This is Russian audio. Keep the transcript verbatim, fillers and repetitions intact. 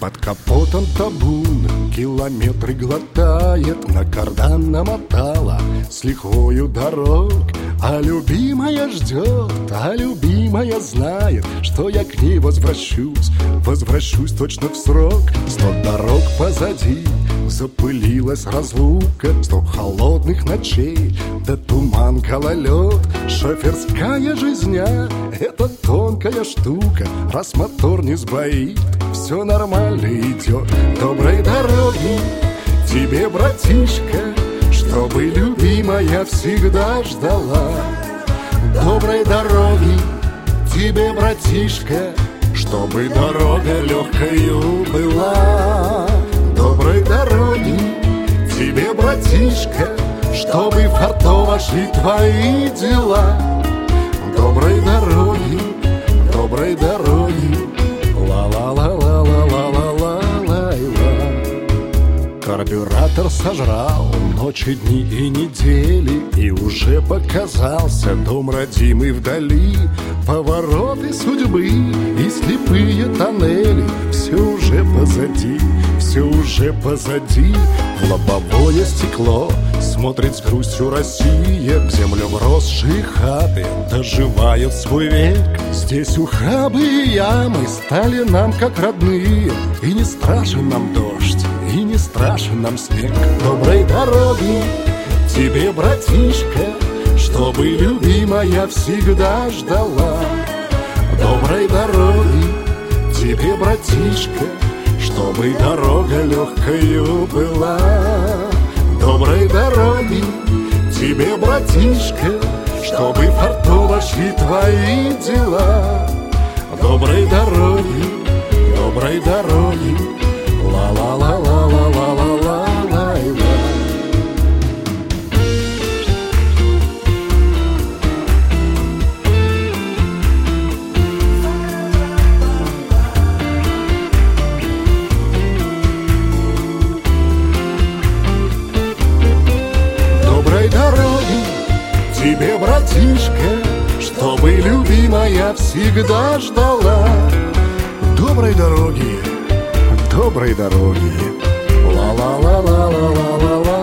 Под капотом табун километры глотает, на кардан намотала с лихвою дорог. А любимая ждет, а любимая знает, что я к ней возвращусь, возвращусь точно в срок. Сто дорог позади, запылилась разлука, сто холодных ночей, да туман, гололед. Шоферская жизня — это тонкая штука, раз мотор не сбоит, все нормально идет. Доброй дороги тебе, братишка, чтобы любимая всегда ждала. Доброй дороги тебе, братишка, чтобы дорога легкою была. Доброй дороги тебе, братишка, чтобы фартово шли твои дела. Доброй дороги, доброй дороги, ла-ла-ла-ла-ла-ла-ла-ла-ла. Карбюратор сожрал ночи, дни и недели, и уже показался дом родимый вдали. Повороты судьбы и слепые тоннели, все уже позади, все уже позади. В лобовое стекло смотрит с грустью Россия, к землям росшие хаты доживают свой век. Здесь ухабы и ямы стали нам как родные, и не страшен нам дождь, и не страшен нам снег. Доброй дороги тебе, братишка, чтобы любимая всегда ждала. Доброй дороги тебе, братишка, чтобы дорога легкою была. Доброй дороги тебе, братишка, чтобы фартово шли твои дела. Доброй дороги, доброй дороги, ла-ла-ла-ла-ла-ла-ла-ла-ла. Доброй дороги тебе, братишка, чтобы любимая всегда ждала. Доброй дороги, доброй дороги, ла-ла-ла-ла-ла-ла-ла-ла.